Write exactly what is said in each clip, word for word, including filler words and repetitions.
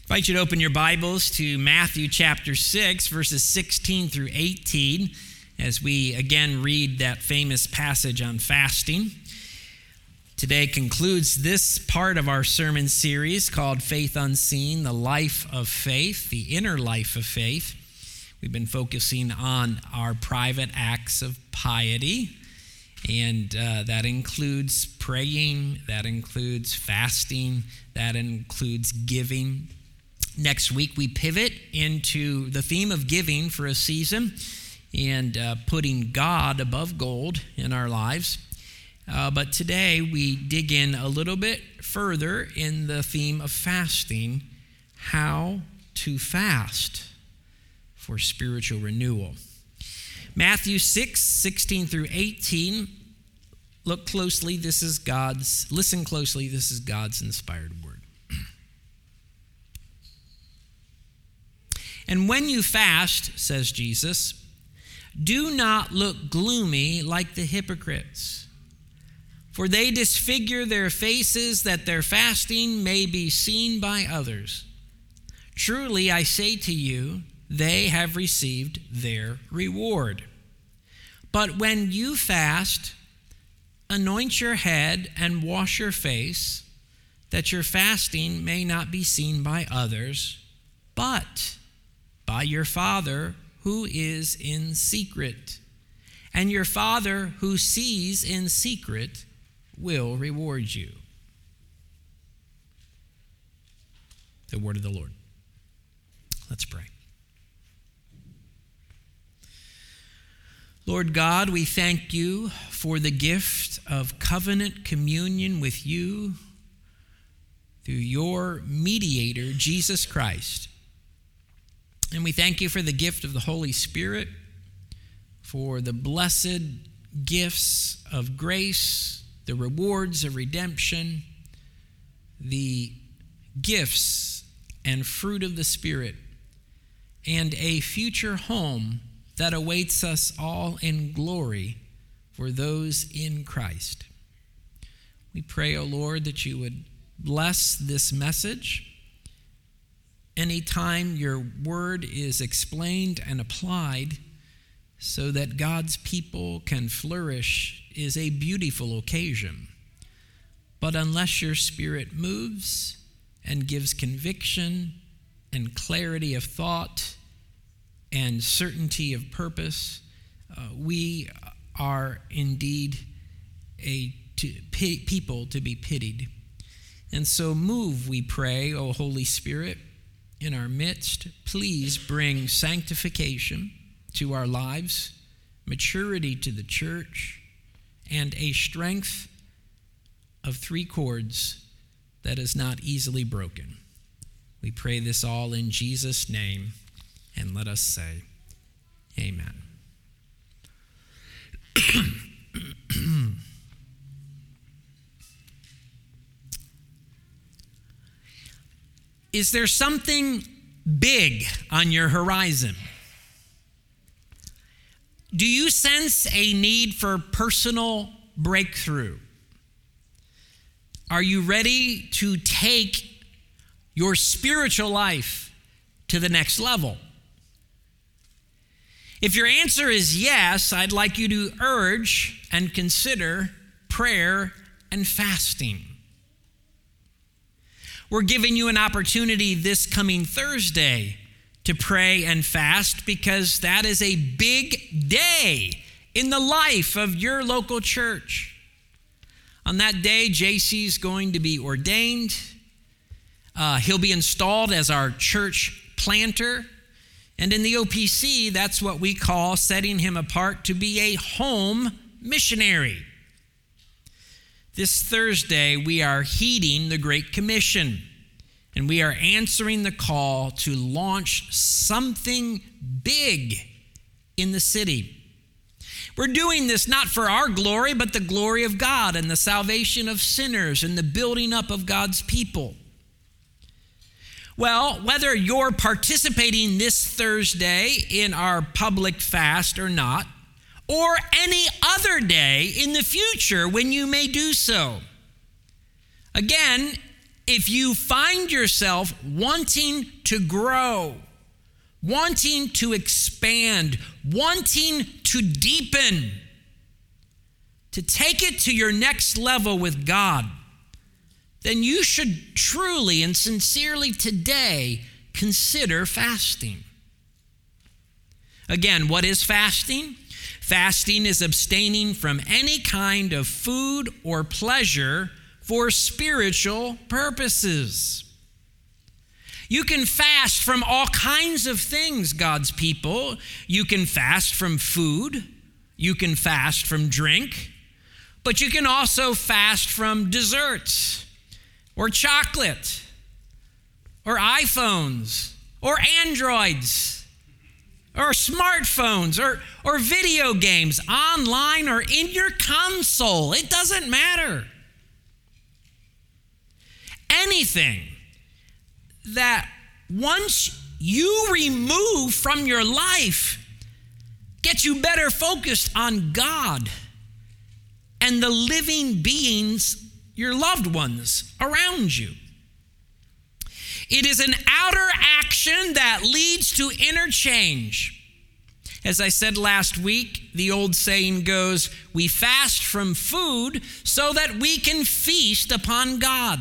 I invite you to open your Bibles to Matthew chapter six, verses sixteen through eighteen, as we again read that famous passage on fasting. Today concludes this part of our sermon series called Faith Unseen, the Life of Faith, the Inner Life of Faith. We've been focusing on our private acts of piety, and uh, that includes praying, that includes fasting, that includes giving. Next week, we pivot into the theme of giving for a season and uh, putting God above gold in our lives. Uh, but today, we dig in a little bit further in the theme of fasting, how to fast for spiritual renewal. Matthew six, sixteen through eighteen. Look closely, this is God's, listen closely, this is God's inspired word. And when you fast, says Jesus, do not look gloomy like the hypocrites, for they disfigure their faces that their fasting may be seen by others. Truly, I say to you, they have received their reward. But when you fast, anoint your head and wash your face, that your fasting may not be seen by others, but by your Father who is in secret. And your Father who sees in secret will reward you. The word of the Lord. Let's pray. Lord God, we thank you for the gift of covenant communion with you through your mediator, Jesus Christ. And we thank you for the gift of the Holy Spirit, for the blessed gifts of grace, the rewards of redemption, the gifts and fruit of the Spirit, and a future home that awaits us all in glory for those in Christ. We pray, O Lord, that you would bless this message. Anytime your word is explained and applied so that God's people can flourish is a beautiful occasion. But unless your Spirit moves and gives conviction and clarity of thought and certainty of purpose, uh, we are indeed a to, p- people to be pitied. And so move, we pray, O Holy Spirit, in our midst. Please bring sanctification to our lives, maturity to the church, and a strength of three chords that is not easily broken. We pray this all in Jesus' name, and let us say, amen. Is there something big on your horizon? Do you sense a need for personal breakthrough? Are you ready to take your spiritual life to the next level? If your answer is yes, I'd like you to urge and consider prayer and fasting. We're giving you an opportunity this coming Thursday to pray and fast because that is a big day in the life of your local church. On that day, J C's going to be ordained. Uh, he'll be installed as our church planter. And in the O P C, that's what we call setting him apart to be a home missionary. This Thursday, we are heeding the Great Commission, and we are answering the call to launch something big in the city. We're doing this not for our glory, but the glory of God and the salvation of sinners and the building up of God's people. Well, whether you're participating this Thursday in our public fast or not, or any other day in the future when you may do so, again, if you find yourself wanting to grow, wanting to expand, wanting to deepen, to take it to your next level with God, then you should truly and sincerely today consider fasting. Again, what is fasting? Fasting is abstaining from any kind of food or pleasure for spiritual purposes. You can fast from all kinds of things, God's people. You can fast from food. You can fast from drink. But you can also fast from desserts or chocolate or iPhones or Androids or smartphones or, or video games online or in your console. It doesn't matter. Anything that once you remove from your life gets you better focused on God and the living beings, your loved ones around you. It is an outer action that leads to inner change. As I said last week, the old saying goes, we fast from food so that we can feast upon God.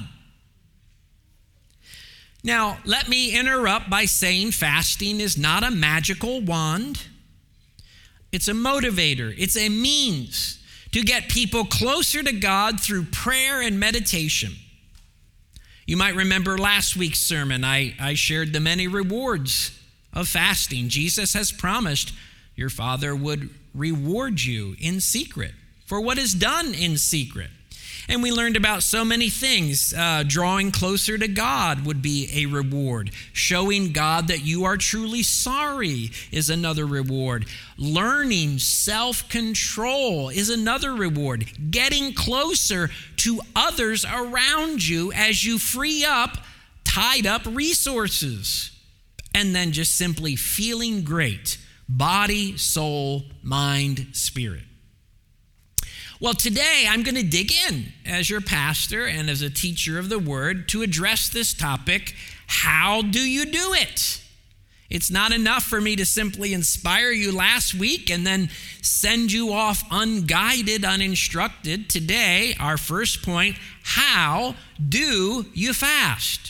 Now, let me interrupt by saying fasting is not a magical wand. It's a motivator. It's a means to get people closer to God through prayer and meditation. You might remember last week's sermon. I, I shared the many rewards of fasting. Jesus has promised your Father would reward you in secret for what is done in secret. And we learned about so many things. Uh, drawing closer to God would be a reward. Showing God that you are truly sorry is another reward. Learning self-control is another reward. Getting closer to others around you as you free up tied up resources. And then just simply feeling great. Body, soul, mind, spirit. Well, today I'm going to dig in as your pastor and as a teacher of the word to address this topic. How do you do it? It's not enough for me to simply inspire you last week and then send you off unguided, uninstructed. Today, our first point, how do you fast?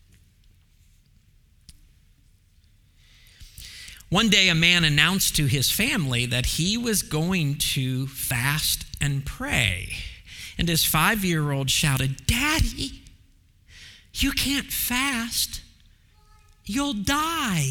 One day, a man announced to his family that he was going to fast and pray. And his five-year-old shouted, "Daddy, you can't fast. You'll die."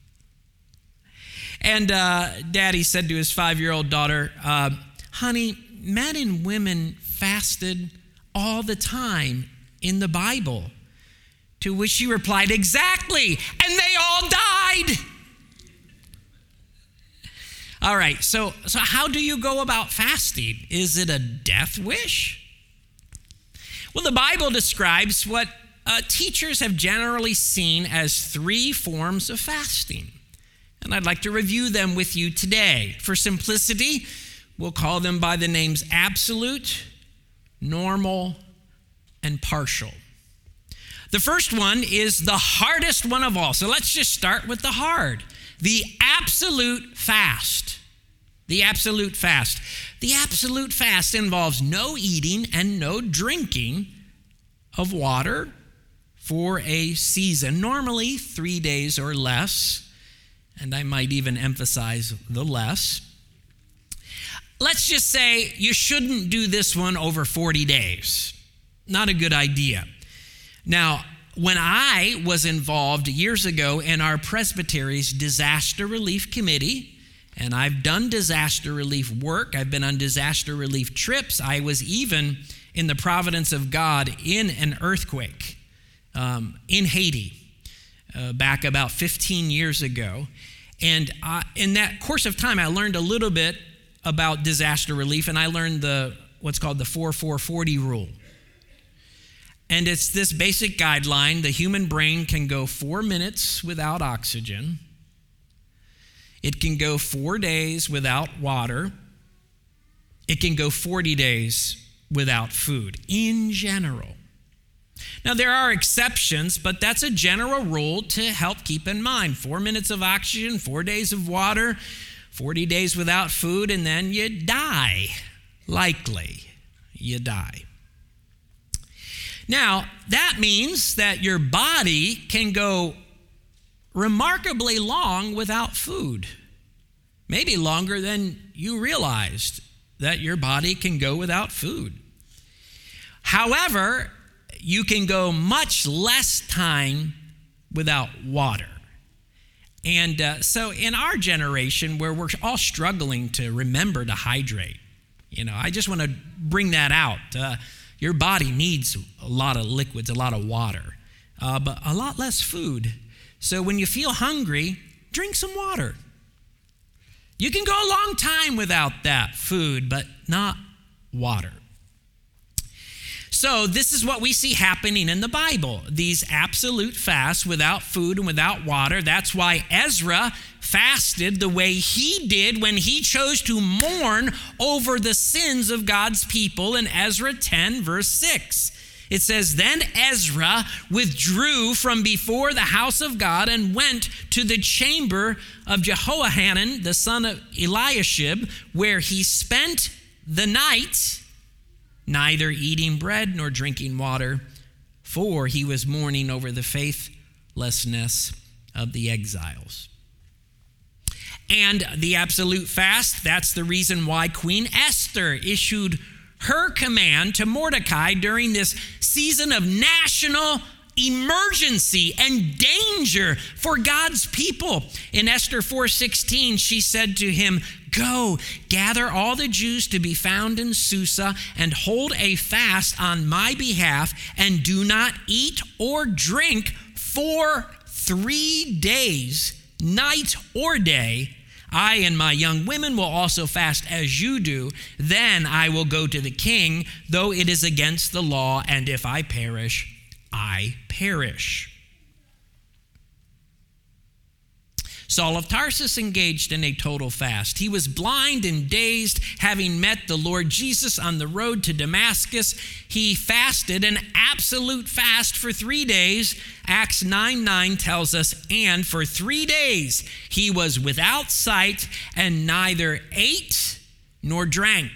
And uh, Daddy said to his five-year-old daughter, uh, "Honey, men and women fasted all the time in the Bible." To which she replied, "Exactly, and they all died." All right, so, so how do you go about fasting? Is it a death wish? Well, the Bible describes what uh, teachers have generally seen as three forms of fasting. And I'd like to review them with you today. For simplicity, we'll call them by the names absolute, normal, and partial. The first one is the hardest one of all. So let's just start with the hard. The absolute fast. The absolute fast. The absolute fast involves no eating and no drinking of water for a season, normally three days or less, and I might even emphasize the less. Let's just say you shouldn't do this one over forty days. Not a good idea. Now, when I was involved years ago in our presbytery's disaster relief committee, and I've done disaster relief work, I've been on disaster relief trips, I was even in the providence of God in an earthquake um, in Haiti uh, back about fifteen years ago. And uh, in that course of time, I learned a little bit about disaster relief, and I learned the what's called the four four forty rule. And it's this basic guideline. The human brain can go four minutes without oxygen. It can go four days without water. It can go forty days without food, in general. Now, there are exceptions, but that's a general rule to help keep in mind. Four minutes of oxygen, four days of water, forty days without food, and then you die. Likely, you die. Now, that means that your body can go remarkably long without food. Maybe longer than you realized that your body can go without food. However, you can go much less time without water. And uh, so in our generation, where we're all struggling to remember to hydrate, you know, I just want to bring that out. Uh, your body needs a lot of liquids, a lot of water, uh, but a lot less food. So when you feel hungry, drink some water. You can go a long time without that food, but not water. So this is what we see happening in the Bible, these absolute fasts without food and without water. That's why Ezra fasted the way he did when he chose to mourn over the sins of God's people in Ezra ten, verse six. It says, "Then Ezra withdrew from before the house of God and went to the chamber of Jehohanan, the son of Eliashib, where he spent the night, neither eating bread nor drinking water, for he was mourning over the faithlessness of the exiles." And the absolute fast, that's the reason why Queen Esther issued her command to Mordecai during this season of national emergency and danger for God's people. In Esther four sixteen, she said to him, "Go, gather all the Jews to be found in Susa and hold a fast on my behalf, and do not eat or drink for three days, night or day. I and my young women will also fast as you do. Then I will go to the king, though it is against the law, and if I perish, I perish." Saul of Tarsus engaged in a total fast. He was blind and dazed, having met the Lord Jesus on the road to Damascus. He fasted an absolute fast for three days. Acts nine nine tells us, "And for three days he was without sight and neither ate nor drank."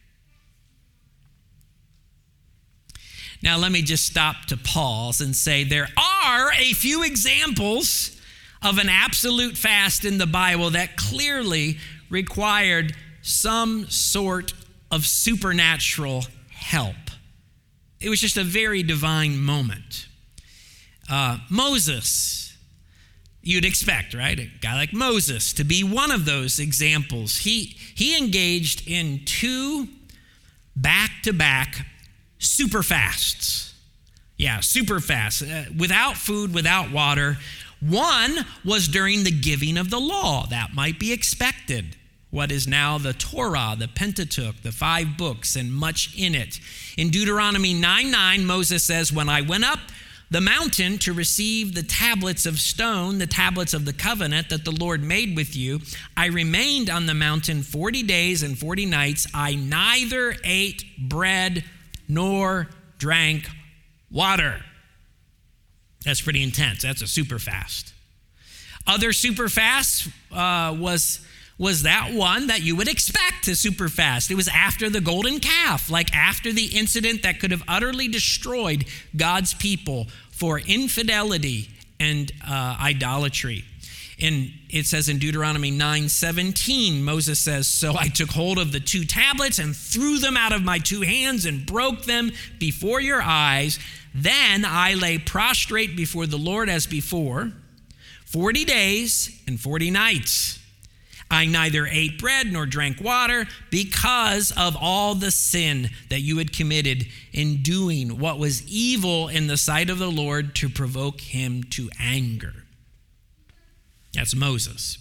Now, let me just stop to pause and say there are a few examples of an absolute fast in the Bible that clearly required some sort of supernatural help. It was just a very divine moment. Uh, Moses, you'd expect, right? A guy like Moses to be one of those examples. He, he engaged in two back-to-back super fasts. Yeah, super fasts, uh, without food, without water. One was during the giving of the law. That might be expected. What is now the Torah, the Pentateuch, the five books, and much in it. In Deuteronomy nine nine, Moses says, "When I went up the mountain to receive the tablets of stone, the tablets of the covenant that the Lord made with you, I remained on the mountain forty days and forty nights. I neither ate bread nor drank water." That's pretty intense. That's a super fast. Other super fasts uh, was, was that one that you would expect to super fast. It was after the golden calf, like after the incident that could have utterly destroyed God's people for infidelity and uh, idolatry. And it says in Deuteronomy nine seventeen, Moses says, "So I took hold of the two tablets and threw them out of my two hands and broke them before your eyes. Then I lay prostrate before the Lord as before, forty days and forty nights. I neither ate bread nor drank water because of all the sin that you had committed in doing what was evil in the sight of the Lord to provoke him to anger." That's Moses.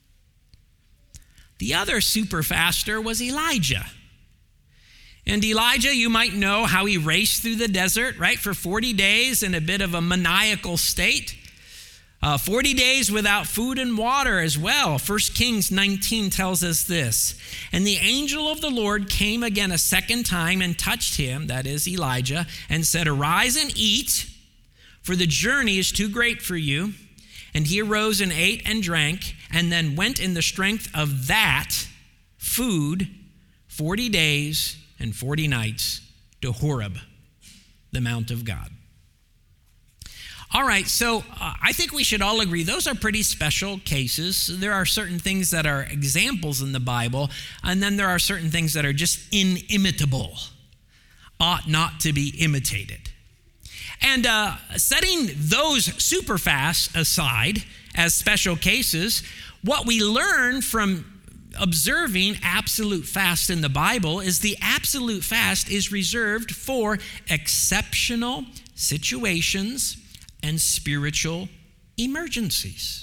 The other super faster was Elijah. And Elijah, you might know how he raced through the desert, right, for forty days in a bit of a maniacal state. Uh, forty days without food and water as well. First Kings nineteen tells us this. And the angel of the Lord came again a second time and touched him, that is Elijah, and said, arise and eat, for the journey is too great for you. And he arose and ate and drank, and then went in the strength of that food forty days and forty nights to Horeb, the Mount of God. All right, so uh, I think we should all agree those are pretty special cases. There are certain things that are examples in the Bible, and then there are certain things that are just inimitable, ought not to be imitated. And uh, setting those super fasts aside as special cases, what we learn from observing absolute fast in the Bible is the absolute fast is reserved for exceptional situations and spiritual emergencies.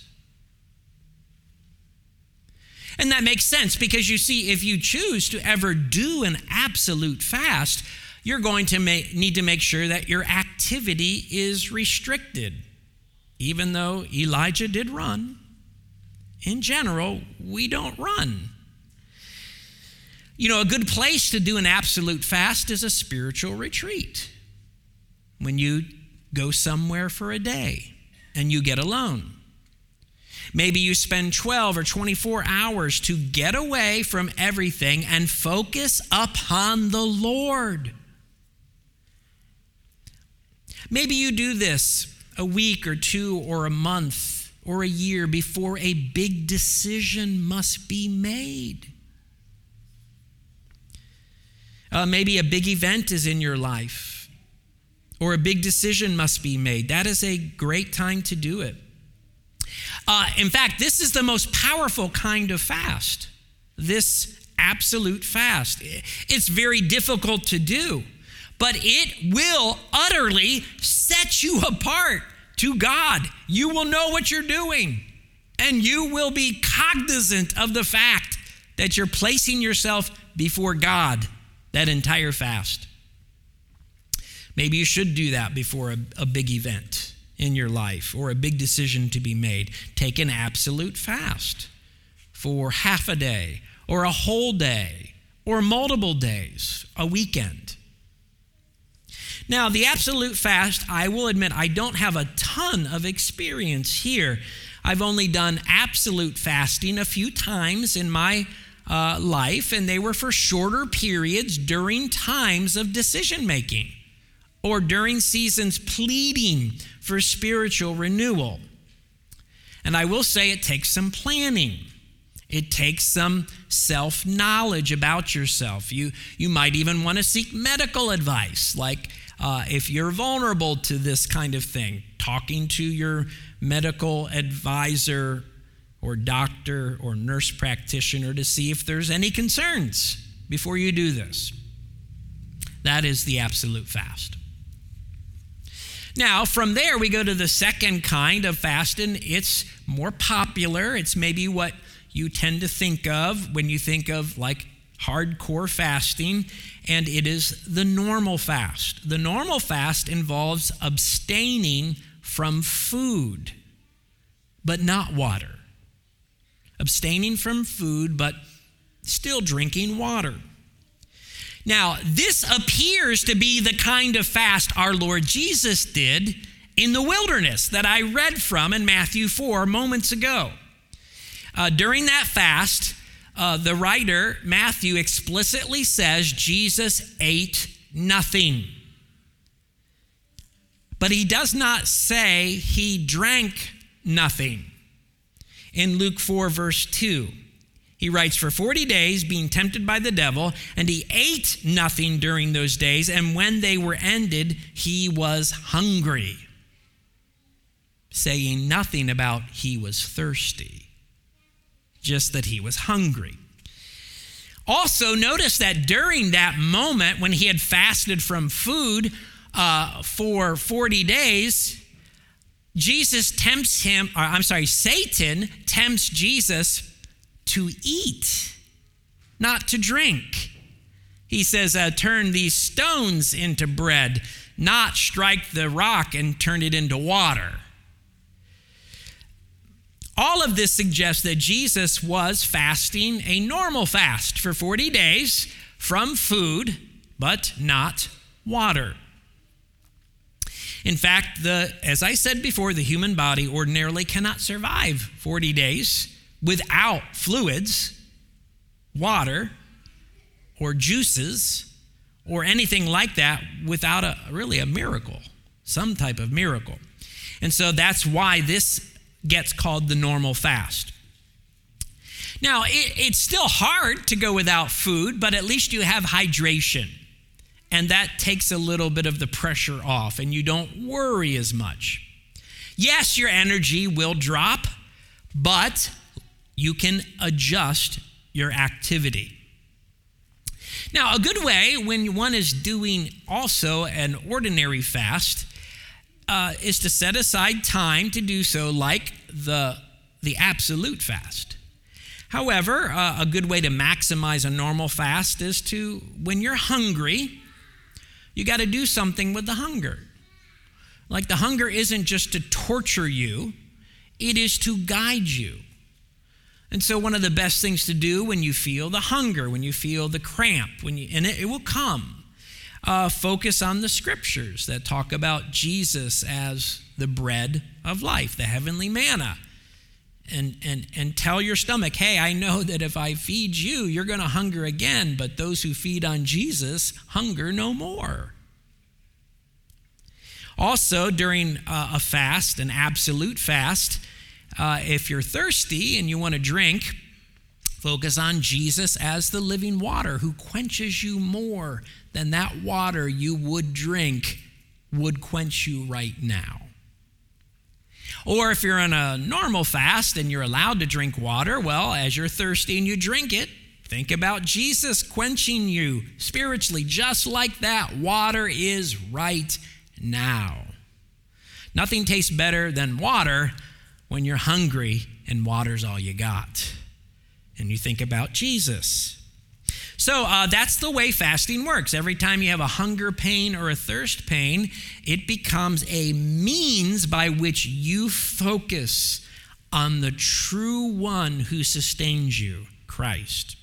And that makes sense because you see, if you choose to ever do an absolute fast, you're going to make, need to make sure that your activity is restricted. Even though Elijah did run, in general, we don't run. You know, a good place to do an absolute fast is a spiritual retreat. When you go somewhere for a day and you get alone. Maybe you spend twelve or twenty-four hours to get away from everything and focus upon the Lord. Maybe you do this a week or two or a month or a year before a big decision must be made. Uh, maybe a big event is in your life, or a big decision must be made. That is a great time to do it. Uh, in fact, this is the most powerful kind of fast, this absolute fast. It's very difficult to do, but it will utterly set you apart to God. You will know what you're doing, and you will be cognizant of the fact that you're placing yourself before God that entire fast. Maybe you should do that before a, a big event in your life or a big decision to be made. Take an absolute fast for half a day or a whole day or multiple days, a weekend. Now, the absolute fast, I will admit, I don't have a ton of experience here. I've only done absolute fasting a few times in my uh, life, and they were for shorter periods during times of decision making, or during seasons pleading for spiritual renewal. And I will say it takes some planning. It takes some self-knowledge about yourself. You, you might even want to seek medical advice, like uh, if you're vulnerable to this kind of thing, talking to your medical advisor or doctor or nurse practitioner to see if there's any concerns before you do this. That is the absolute fast. Now, from there, we go to the second kind of fasting. It's more popular. It's maybe what you tend to think of when you think of like hardcore fasting, and it is the normal fast. The normal fast involves abstaining from food, but not water. Abstaining from food, but still drinking water. Now, this appears to be the kind of fast our Lord Jesus did in the wilderness that I read from in Matthew four moments ago. Uh, during that fast, uh, the writer, Matthew, explicitly says Jesus ate nothing. But he does not say he drank nothing. In Luke four, verse two, he writes, for forty days being tempted by the devil, and he ate nothing during those days, and when they were ended, he was hungry. Saying nothing about he was thirsty, just that he was hungry. Also, notice that during that moment when he had fasted from food uh, for forty days, Jesus tempts him, or I'm sorry, Satan tempts Jesus to eat, not to drink. He says, uh, turn these stones into bread, not strike the rock and turn it into water. all of this suggests that Jesus was fasting a normal fast for forty days from food, but not water. In fact, the, as I said before, the human body ordinarily cannot survive forty days without fluids, water, or juices, or anything like that without a really a miracle, some type of miracle. And so that's why this gets called the normal fast. Now, it, it's still hard to go without food, but at least you have hydration. And that takes a little bit of the pressure off, and you don't worry as much. Yes, your energy will drop, but you can adjust your activity. Now, a good way when one is doing also an ordinary fast uh, is to set aside time to do so, like the, the absolute fast. However, uh, a good way to maximize a normal fast is to, when you're hungry, you got to do something with the hunger. Like the hunger isn't just to torture you, it is to guide you. And so one of the best things to do when you feel the hunger, when you feel the cramp, when you, and it, it will come, uh, focus on the scriptures that talk about Jesus as the bread of life, the heavenly manna. And, and, and tell your stomach, hey, I know that if I feed you, you're going to hunger again, but those who feed on Jesus hunger no more. Also, during uh, a fast, an absolute fast, uh, if you're thirsty and you want to drink, focus on Jesus as the living water who quenches you more than that water you would drink would quench you right now. Or if you're on a normal fast and you're allowed to drink water, well, as you're thirsty and you drink it, think about Jesus quenching you spiritually, just like that water is right now. Nothing tastes better than water when you're hungry and water's all you got. And you think about Jesus. So uh, that's the way fasting works. Every time you have a hunger pain or a thirst pain, it becomes a means by which you focus on the true one who sustains you, Christ.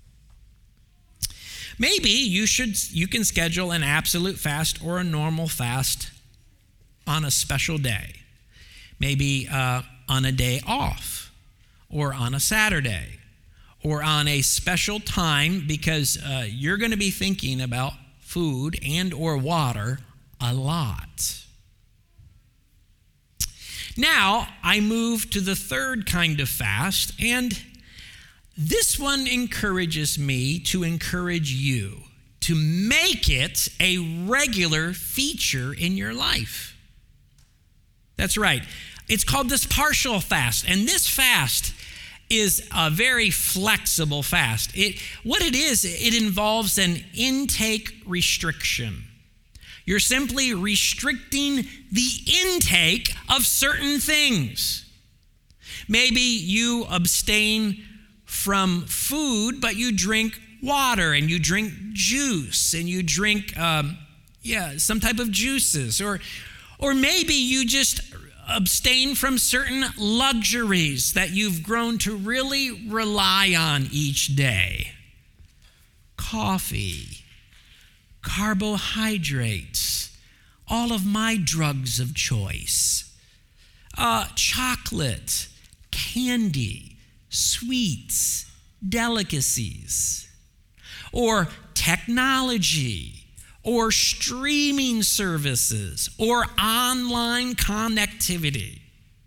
Maybe you should you can schedule an absolute fast or a normal fast on a special day. Maybe uh, on a day off or on a Saturday, or on a special time, because uh, you're going to be thinking about food and or water a lot. Now, I move to the third kind of fast, and this one encourages me to encourage you to make it a regular feature in your life. That's right. It's called this partial fast, and this fast is a very flexible fast. It, what it is, it involves an intake restriction. You're simply restricting the intake of certain things. Maybe you abstain from food, but you drink water and you drink juice and you drink, um, yeah, some type of juices. Or, or maybe you just abstain from certain luxuries that you've grown to really rely on each day. Coffee, carbohydrates, all of my drugs of choice, uh, chocolate, candy, sweets, delicacies, or technology, or streaming services, or online connectivity.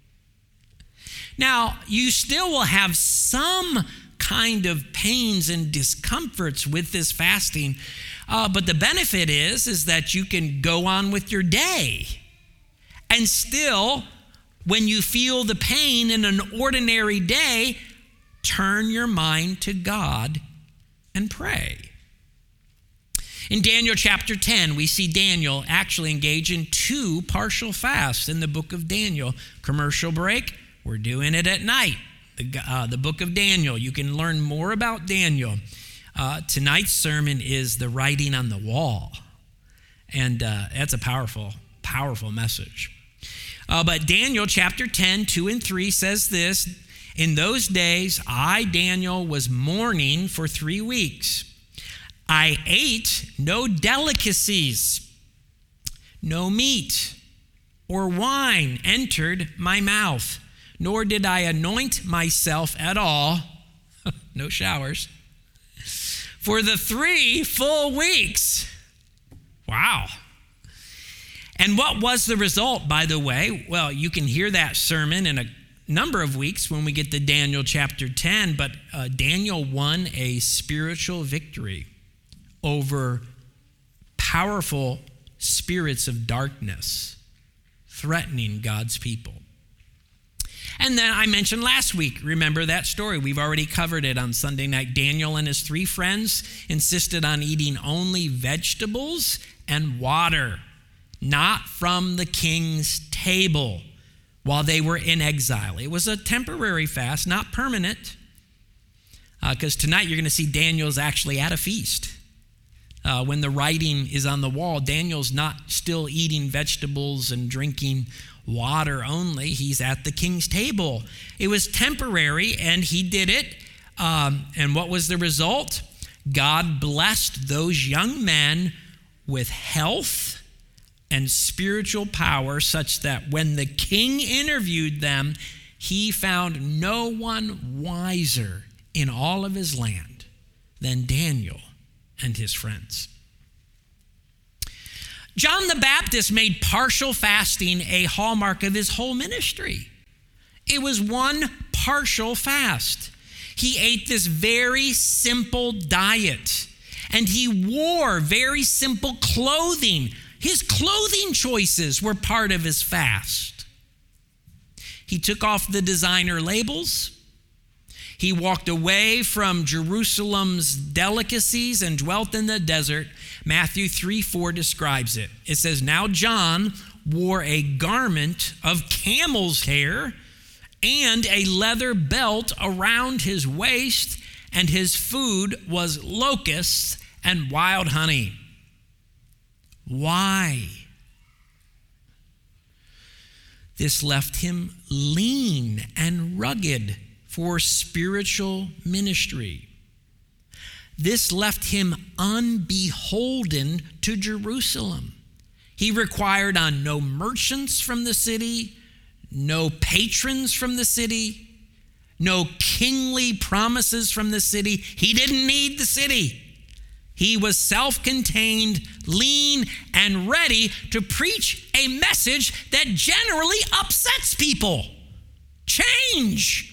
Now, you still will have some kind of pains and discomforts with this fasting, uh, but the benefit is, is that you can go on with your day. And still, when you feel the pain in an ordinary day, turn your mind to God and pray. In Daniel chapter ten, we see Daniel actually engage in two partial fasts in the book of Daniel. Commercial break, we're doing it at night. The, uh, the book of Daniel, you can learn more about Daniel. Uh, tonight's sermon is the writing on the wall. And uh, that's a powerful, powerful message. Uh, but Daniel chapter ten, two and three says this: In those days, I, Daniel, was mourning for three weeks. I ate no delicacies, no meat or wine entered my mouth, nor did I anoint myself at all, no showers, for the three full weeks. Wow. And what was the result, by the way? Well, you can hear that sermon in a number of weeks when we get to Daniel chapter ten, but uh, Daniel won a spiritual victory over powerful spirits of darkness threatening God's people. And then I mentioned last week, remember that story? We've already covered it on Sunday night. Daniel and his three friends insisted on eating only vegetables and water, not from the king's table, while they were in exile. It was a temporary fast, not permanent, because uh, tonight you're going to see Daniel's actually at a feast. Uh, when the writing is on the wall, Daniel's not still eating vegetables and drinking water only. He's at the king's table. It was temporary, and he did it. Um, and what was the result? God blessed those young men with health and spiritual power, such that when the king interviewed them, he found no one wiser in all of his land than Daniel and his friends. John the Baptist made partial fasting a hallmark of his whole ministry. It was one partial fast. He ate this very simple diet, and he wore very simple clothing. His clothing choices were part of his fast. He took off the designer labels. He walked away from Jerusalem's delicacies and dwelt in the desert. Matthew three four describes it. It says, "Now John wore a garment of camel's hair and a leather belt around his waist, and his food was locusts and wild honey." Why? This left him lean and rugged for spiritual ministry. This left him unbeholden to Jerusalem. He required on no merchants from the city, no patrons from the city, no kingly promises from the city. He didn't need the city. He was self-contained, lean, and ready to preach a message that generally upsets people. Change.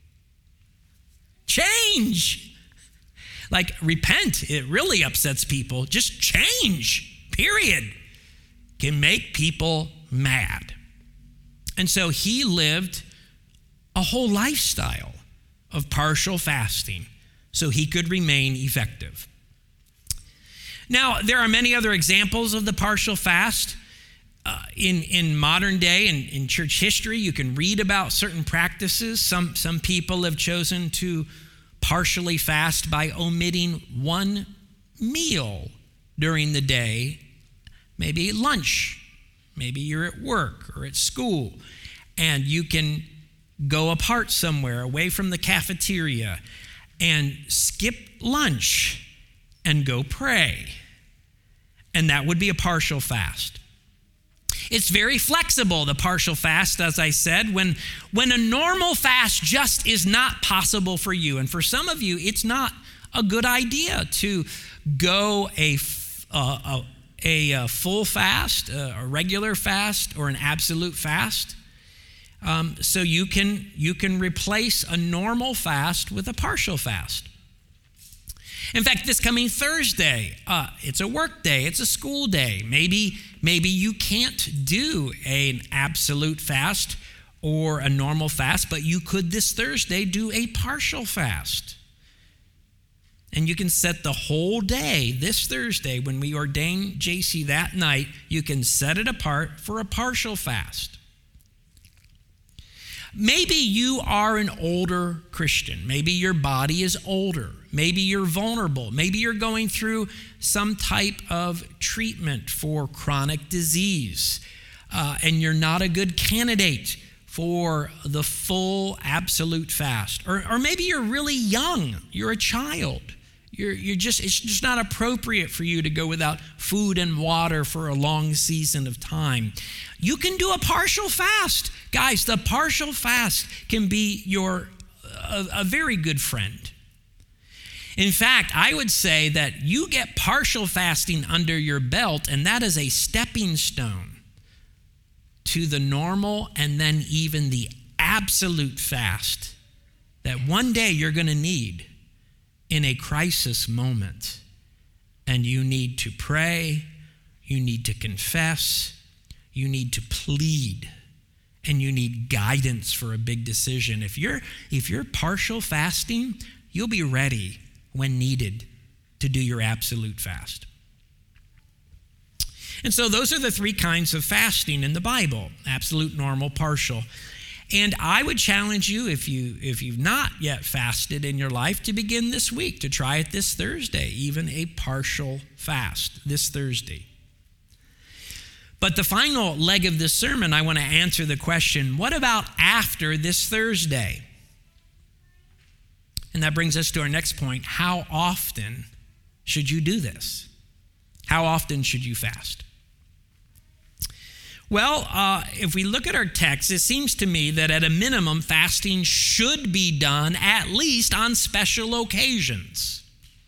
Change. Like, repent, it really upsets people. Just change, period. Can make people mad. And so he lived a whole lifestyle of partial fasting so he could remain effective. Now, there are many other examples of the partial fast. Uh, in, in modern day and in, in church history, you can read about certain practices. Some, some people have chosen to partially fast by omitting one meal during the day, maybe lunch. Maybe you're at work or at school, and you can go apart somewhere away from the cafeteria and skip lunch and go pray. And that would be a partial fast. It's very flexible, the partial fast, as I said, when, when a normal fast just is not possible for you. And for some of you, it's not a good idea to go a, uh, a, a full fast, a regular fast, or an absolute fast. Um, so you can, you can replace a normal fast with a partial fast. In fact, this coming Thursday, uh, it's a work day, it's a school day. Maybe, maybe you can't do an absolute fast or a normal fast, but you could this Thursday do a partial fast. And you can set the whole day, this Thursday, when we ordain J C that night, you can set it apart for a partial fast. Maybe you are an older Christian. Maybe your body is older. Maybe you're vulnerable. Maybe you're going through some type of treatment for chronic disease, uh, and you're not a good candidate for the full absolute fast. Or, or maybe you're really young. You're a child. You're, you're just, it's just not appropriate for you to go without food and water for a long season of time. You can do a partial fast. Guys, the partial fast can be your a, a very good friend. In fact, I would say that you get partial fasting under your belt, and that is a stepping stone to the normal and then even the absolute fast that one day you're going to need in a crisis moment. And you need to pray, you need to confess, you need to plead, and you need guidance for a big decision. If you're if you're partial fasting, you'll be ready when needed to do your absolute fast. And so those are the three kinds of fasting in the Bible: absolute, normal, partial. And I would challenge you, if you if you've not yet fasted in your life, to begin this week, to try it this Thursday, even a partial fast this Thursday. But the final leg of this sermon, I want to answer the question, what about after this Thursday? And that brings us to our next point. How often should you do this? How often should you fast? Well, uh, if we look at our text, it seems to me that at a minimum, fasting should be done at least on special occasions.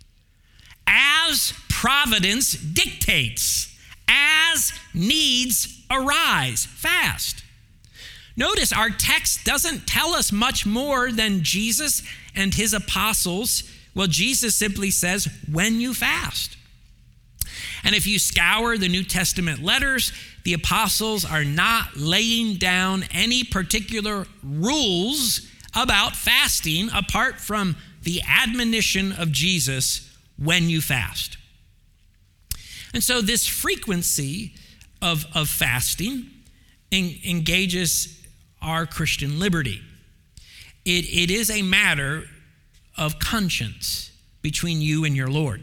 As providence dictates, as needs arise, fast. Notice our text doesn't tell us much more than Jesus and his apostles. Well, Jesus simply says, when you fast. And if you scour the New Testament letters, the apostles are not laying down any particular rules about fasting apart from the admonition of Jesus, when you fast. And so this frequency of, of fasting en- engages our Christian liberty. It, it is a matter of conscience between you and your Lord.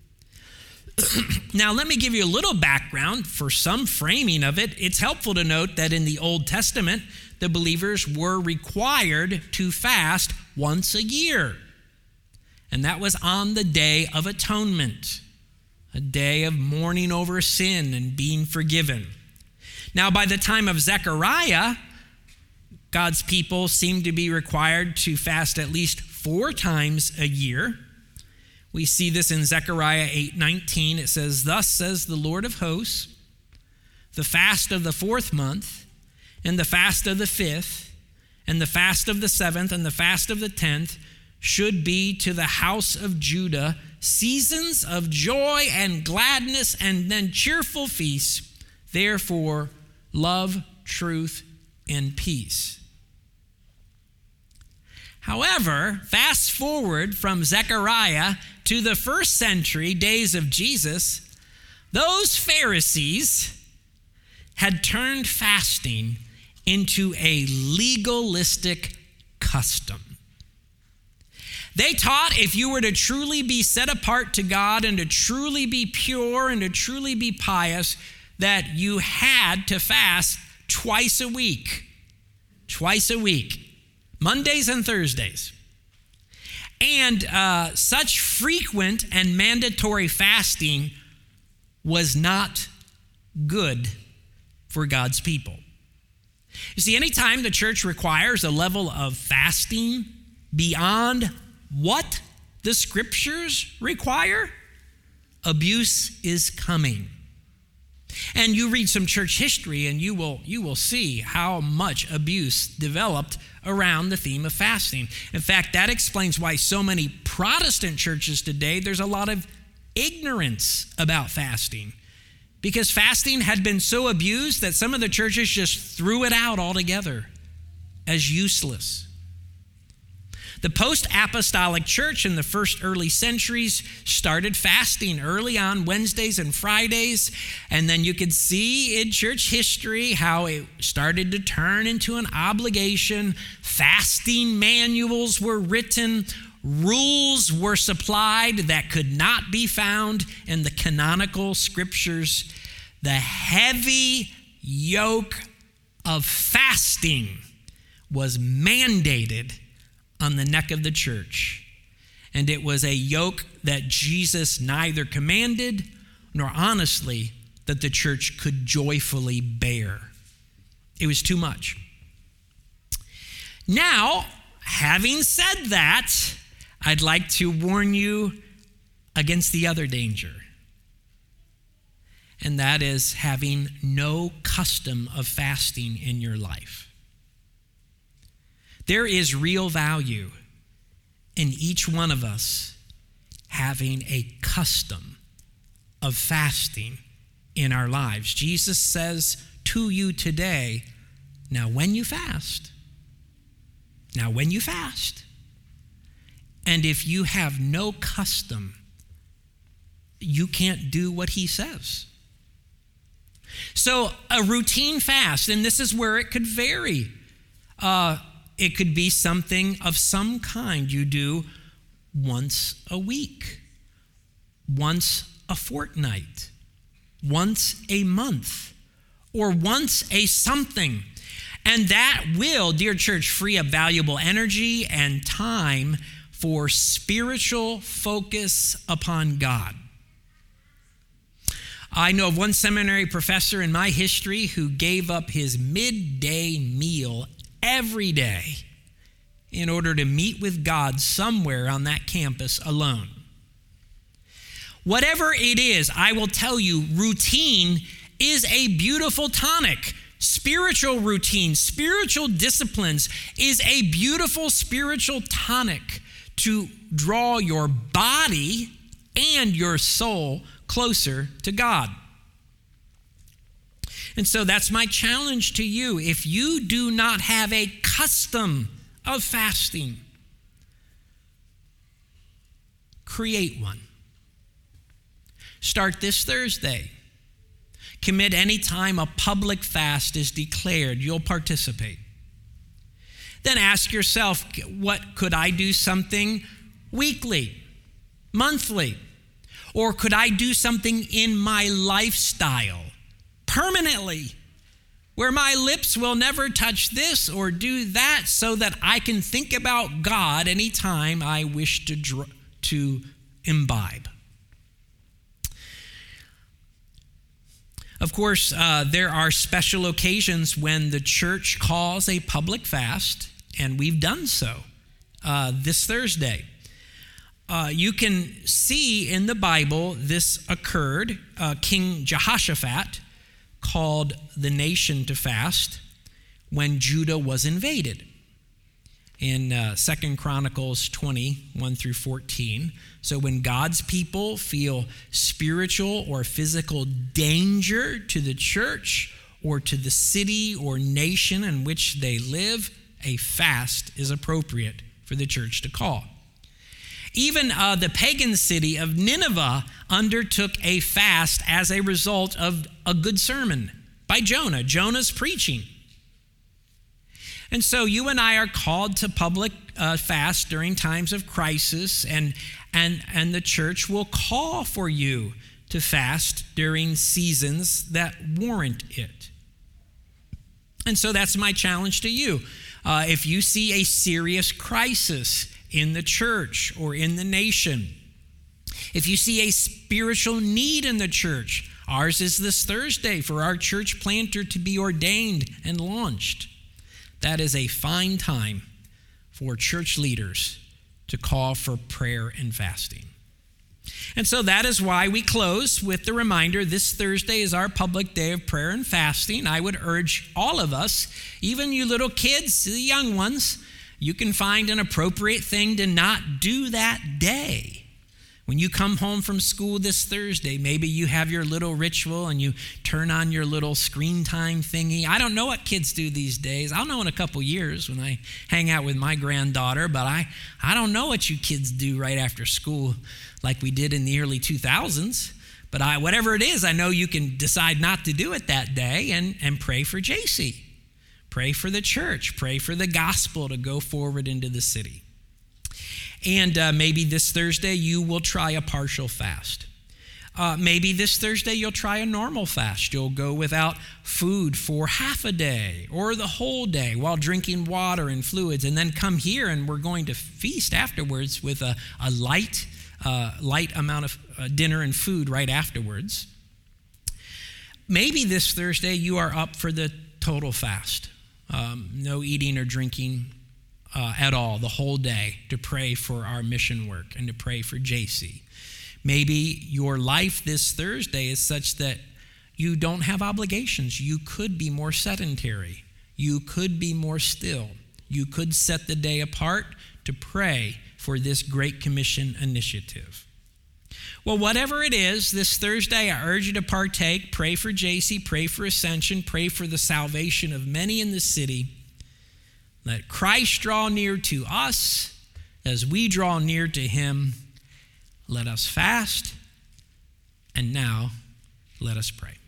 Now, let me give you a little background for some framing of it. It's helpful to note that in the Old Testament, the believers were required to fast once a year. And that was on the Day of Atonement, a day of mourning over sin and being forgiven. Now, by the time of Zechariah, God's people seemed to be required to fast at least four times a year. We see this in Zechariah eight nineteen. It says, "Thus says the Lord of hosts, the fast of the fourth month, and the fast of the fifth, and the fast of the seventh, and the fast of the tenth should be to the house of Judah seasons of joy and gladness, and then cheerful feasts. Therefore, love, truth, and peace." However, fast forward from Zechariah to the first century days of Jesus, those Pharisees had turned fasting into a legalistic custom. They taught if you were to truly be set apart to God and to truly be pure and to truly be pious, that you had to fast twice a week. Twice a week. Mondays and Thursdays. And uh, such frequent and mandatory fasting was not good for God's people. You see, anytime the church requires a level of fasting beyond what the scriptures require, abuse is coming. And you read some church history and you will you will see how much abuse developed around the theme of fasting. In fact, that explains why so many Protestant churches today, there's a lot of ignorance about fasting. Because fasting had been so abused that some of the churches just threw it out altogether as useless. The post-apostolic church in the first early centuries started fasting early on Wednesdays and Fridays, and then you could see in church history how it started to turn into an obligation. Fasting manuals were written, rules were supplied that could not be found in the canonical scriptures. The heavy yoke of fasting was mandated on the neck of the church. And it was a yoke that Jesus neither commanded nor honestly that the church could joyfully bear. It was too much. Now, having said that, I'd like to warn you against the other danger. And that is having no custom of fasting in your life. There is real value in each one of us having a custom of fasting in our lives. Jesus says to you today, now when you fast, now when you fast, and if you have no custom, you can't do what he says. So a routine fast, and this is where it could vary. Uh, it could be something of some kind you do once a week, once a fortnight, once a month, or once a something. And that will, dear church, free up valuable energy and time for spiritual focus upon God. I know of one seminary professor in my history who gave up his midday meal every day in order to meet with God somewhere on that campus alone. Whatever it is, I will tell you, routine is a beautiful tonic. Spiritual routine, spiritual disciplines is a beautiful spiritual tonic to draw your body and your soul closer to God. And so that's my challenge to you. If you do not have a custom of fasting, create one. Start this Thursday. Commit any time a public fast is declared, you'll participate. Then ask yourself, what could I do something weekly, monthly? Or could I do something in my lifestyle permanently, where my lips will never touch this or do that, so that I can think about God anytime I wish to, dr- to imbibe? Of course, uh, there are special occasions when the church calls a public fast, and we've done so uh, this Thursday. Uh, you can see in the Bible this occurred. Uh, King Jehoshaphat called the nation to fast when Judah was invaded. In uh, Second Chronicles twenty, one through fourteen. So when God's people feel spiritual or physical danger to the church or to the city or nation in which they live, a fast is appropriate for the church to call. Even uh, the pagan city of Nineveh undertook a fast as a result of a good sermon by Jonah, Jonah's preaching. And so you and I are called to public uh, fast during times of crisis, and, and, and the church will call for you to fast during seasons that warrant it. And so that's my challenge to you. Uh, if you see a serious crisis in the church or in the nation, if you see a spiritual need in the church, ours is this Thursday for our church planter to be ordained and launched. That is a fine time for church leaders to call for prayer and fasting. And so that is why we close with the reminder this Thursday is our public day of prayer and fasting. I would urge all of us, even you little kids, the young ones, you can find an appropriate thing to not do that day. When you come home from school this Thursday, maybe you have your little ritual and you turn on your little screen time thingy. I don't know what kids do these days. I'll know in a couple years when I hang out with my granddaughter, but I, I don't know what you kids do right after school like we did in the early two thousands. But I, whatever it is, I know you can decide not to do it that day and, and pray for J C. Pray for the church. Pray for the gospel to go forward into the city. And uh, maybe this Thursday you will try a partial fast. Uh, maybe this Thursday you'll try a normal fast. You'll go without food for half a day or the whole day while drinking water and fluids, and then come here and we're going to feast afterwards with a, a light, uh, light amount of uh, dinner and food right afterwards. Maybe this Thursday you are up for the total fast. Um, no eating or drinking uh, at all the whole day to pray for our mission work and to pray for J C. Maybe your life this Thursday is such that you don't have obligations. You could be more sedentary. You could be more still. You could set the day apart to pray for this Great Commission initiative. Well, whatever it is, this Thursday, I urge you to partake. Pray for J C, pray for Ascension, pray for the salvation of many in the city. Let Christ draw near to us as we draw near to him. Let us fast, and now let us pray.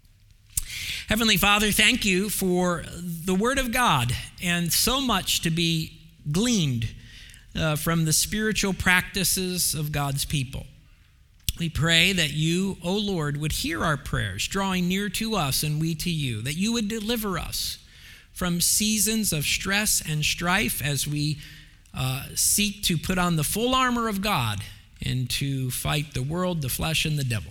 Heavenly Father, thank you for the Word of God and so much to be gleaned uh, from the spiritual practices of God's people. We pray that you, O Lord, would hear our prayers, drawing near to us and we to you, that you would deliver us from seasons of stress and strife as we uh, seek to put on the full armor of God and to fight the world, the flesh, and the devil.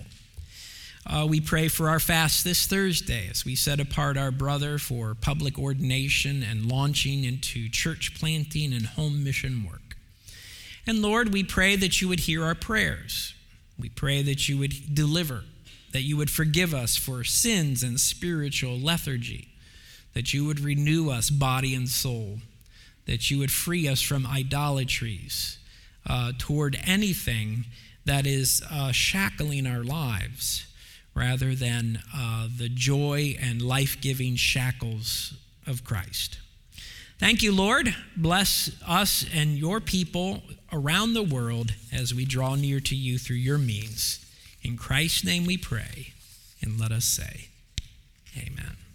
Uh, we pray for our fast this Thursday as we set apart our brother for public ordination and launching into church planting and home mission work. And Lord, we pray that you would hear our prayers. We pray that you would deliver, that you would forgive us for sins and spiritual lethargy, that you would renew us body and soul, that you would free us from idolatries uh, toward anything that is uh, shackling our lives rather than uh, the joy and life-giving shackles of Christ. Thank you, Lord. Bless us and your people around the world as we draw near to you through your means. In Christ's name we pray, and let us say, amen.